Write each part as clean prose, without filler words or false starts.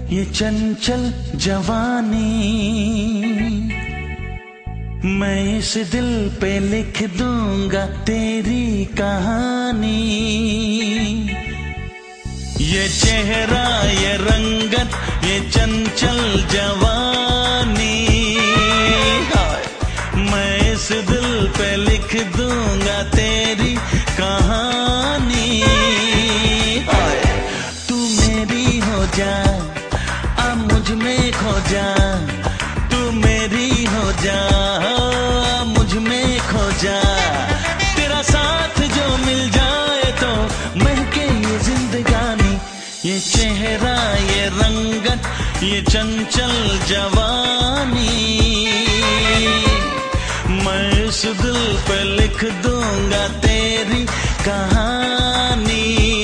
ये चंचल जवानी मैं इस दिल पे लिख दूंगा तेरी कहानी। ये चेहरा ये रंगत ये चंचल जवानी मैं इस दिल पे लिख दूंगा तेरी कहानी। तू मेरी हो जा अब मुझ में खो जा, तू मेरी हो जा मुझ में खो जा। तेरा साथ जो मिल जाए तो महके ये जिंदगानी। ये चेहरा ये रंगत ये चंचल जवानी मैं इस दिल पे लिख दूंगा तेरी कहानी।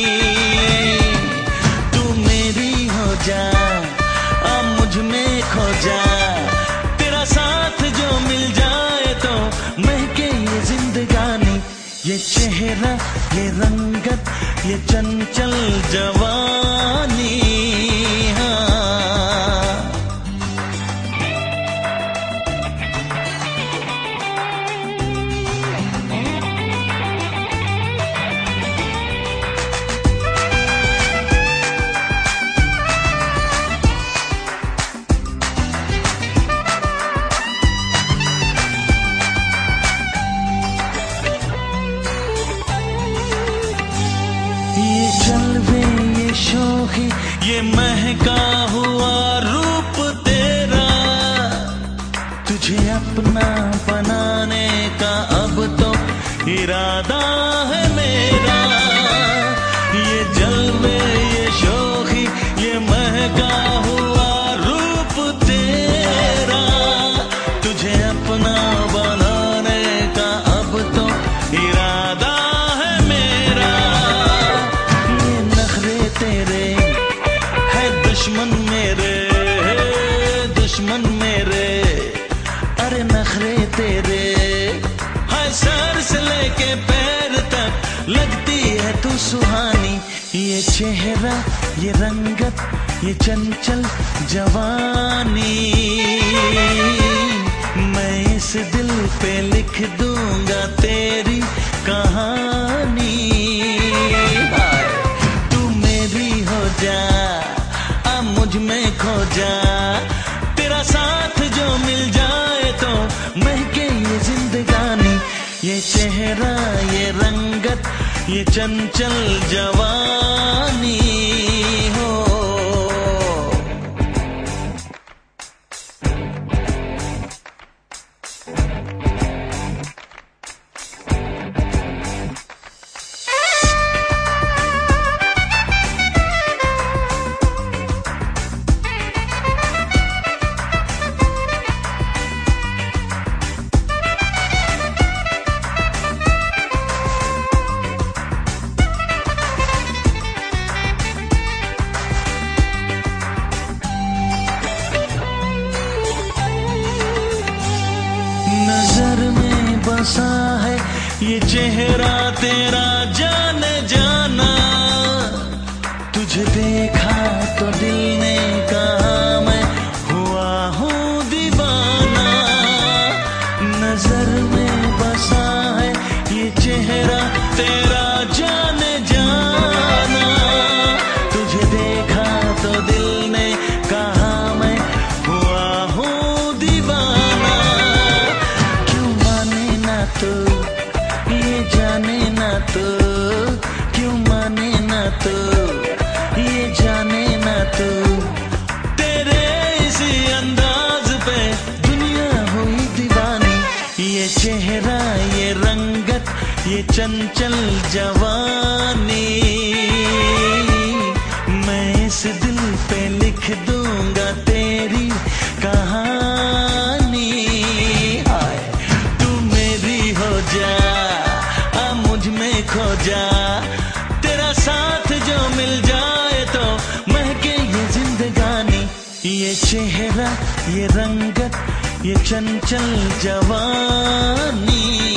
तू मेरी हो जा अब मुझ में खो जा। तेरा साथ जो मिल जाए तो महके ये जिंदगानी। ये चेहरा ये रंगत ये चंचल जवानी। ये जलवे ये शोखी ये महका हुआ रूप तेरा, तुझे अपना बनाने का अब तो इरादा है मेरा। ये जलवे ये शोखी ये महका हुआ रूप तेरा, तुझे अपना बनाने का अब तो इरादा है मेरा। तेरे है दुश्मन मेरे अरे नखरे तेरे है सर से लेके पैर तक लगती है तू सुहानी। ये चेहरा ये रंगत ये चंचल जवानी मैं इस दिल पे लिख दूंगा तेरी कहानी। अब मुझ में खो जा, तेरा साथ जो मिल जाए तो महके ये जिंदगानी। ये चेहरा ये रंगत ये चंचल जवानी हो। नजर में बसा है ये चेहरा तेरा जाने जाना, तुझे देखा तो दिल ने कहा मैं हुआ हूँ दीवाना। नजर में बसा है ये चेहरा तेरा जाने जाना, तुझे देखा तो दिल ने कहा मैं हुआ हूँ दीवाना। तो ये जाने ना तो क्यों माने ना तो ये जाने ना तो तेरे इसी अंदाज पे दुनिया हुई दीवानी। ये चेहरा ये रंगत ये चंचल जवानी मैं इस दिल पे लिख दूंगा तेरी कहानी। मुझ में खो जा, तेरा साथ जो मिल जाए तो महके ये जिंदगानी। ये चेहरा ये रंगत ये चंचल जवानी।